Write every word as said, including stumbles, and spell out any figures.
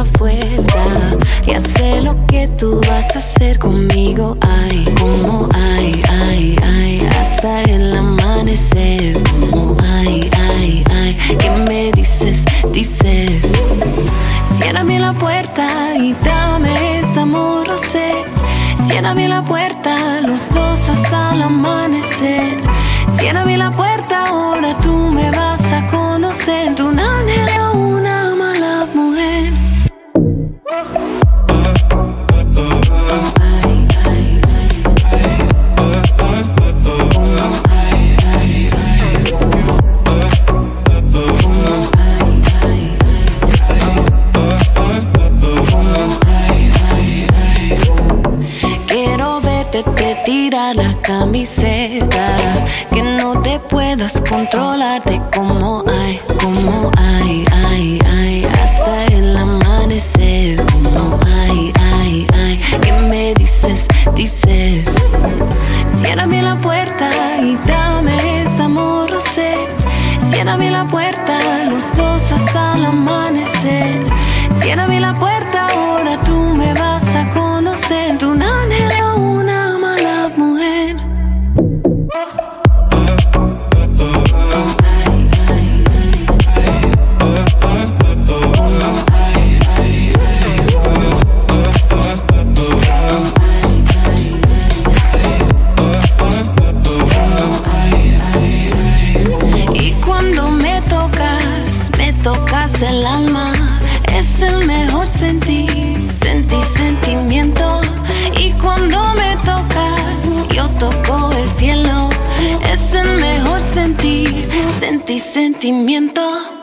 fuerza. Ya sé lo que tú vas a hacer conmigo. Ay, como ay, ay, ay, hasta el amanecer. Como ay, ay, ay, ¿qué me dices? Dices, ciérrame la puerta y dame ese amor, lo sé. Ciérrame la puerta, los dos hasta el amanecer. Ciérrame la puerta, ahora tú me vas a conocer. Tú un ángel o una mala mujer. Te tira la camiseta, que no te puedas controlarte. Como ay, como ay, ay, ay, hasta el amanecer. Como ay, ay, ay, ¿qué me dices? Dices, ciérrame la puerta y dame ese amor, lo sé. Ciérrame la puerta, los dos hasta el amanecer. Ciérrame la puerta, ahora tú me vas a conocer. Tú un ángel o una mala mujer. Y cuando me tocas, me tocas el alma. Es el mejor sentir, sentir sentimiento. Y cuando me tocas, yo toco el cielo. Es el mejor sentir, sentir sentimiento.